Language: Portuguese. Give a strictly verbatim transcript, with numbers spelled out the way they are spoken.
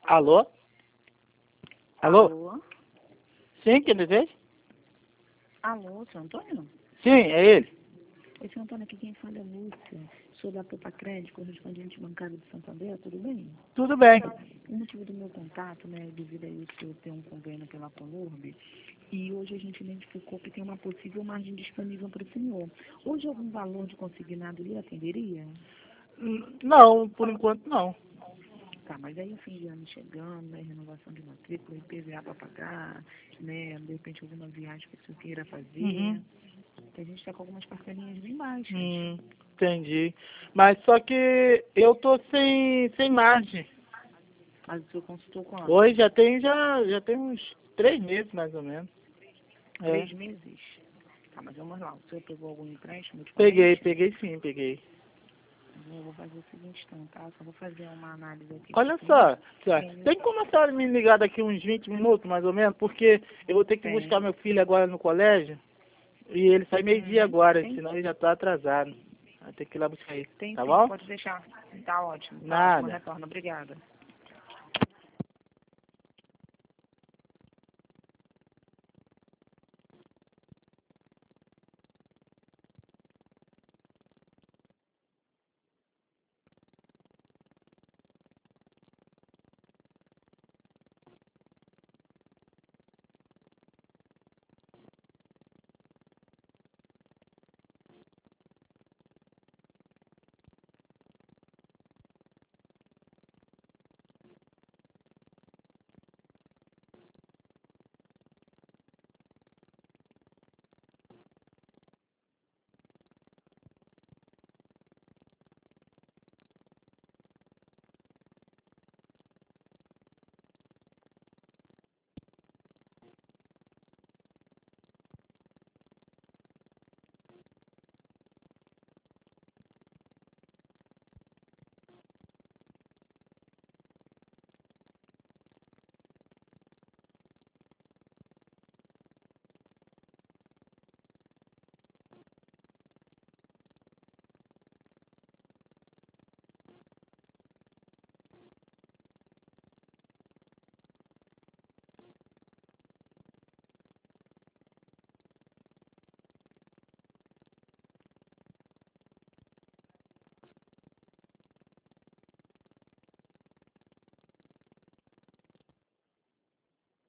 Alô? Alô? Alô? Sim, quem deseja? Alô, seu Antônio? Sim, é ele. Oi, seu Antônio, aqui quem fala é Lúcia. Sou da Popa Crédito, correspondente bancário de Santander, tudo bem? Tudo bem. O motivo do meu contato, né, devido a isso, eu tenho um convênio pela Colurb, e hoje a gente identificou que tem uma possível margem disponível para o senhor. Hoje algum valor de consignado lhe atenderia? N- Não, por enquanto não. Tá, mas aí o fim de ano chegando, né, renovação de matrícula, I P V A para pagar, né, de repente alguma viagem que o senhor queira fazer, Uhum. a gente está com algumas parcelinhas bem baixas. Hum, entendi. Mas só que eu tô sem, sem margem. Mas o senhor consultou quando? Hoje já tem, já, já tem uns três meses mais ou menos. É. Três meses? Tá, mas vamos lá, o senhor pegou algum empréstimo Peguei, ultimamente? peguei sim, peguei. Eu vou fazer o seguinte então, tá? Só vou fazer uma análise aqui com o Olha senhor. só, senhora, tem como a senhora me ligar daqui uns vinte minutos mais ou menos? Porque eu vou ter que Tem. buscar meu filho agora no colégio. E ele sai meio-dia Uhum. agora, Tem, senão ele já tá atrasado. Vai ter que ir lá buscar ele, tem tá sim, bom? pode deixar. Tá ótimo, tá ótimo, Nada. retorno. Obrigada.